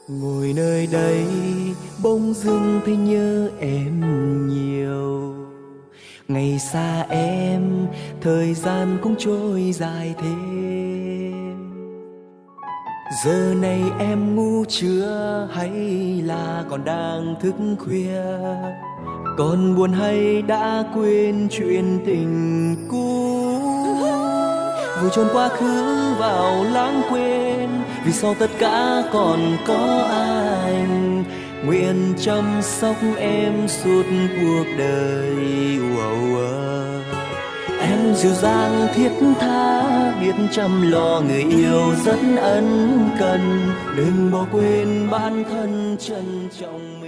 Ngồi nơi đây bỗng dưng thấy nhớ em nhiều. Ngày xa em, thời gian cũng trôi dài thêm. Giờ này em ngủ chưa hay là còn đang thức khuya? Còn buồn hay đã quên chuyện tình cũ? Vùi chôn quá khứ vào lãng quên, vì sau tất cả còn có anh. Nguyện chăm sóc em suốt cuộc đời. Em dịu dàng thiết tha, biết chăm lo người yêu rất ân cần. Đừng bỏ quên bản thân, trân trọng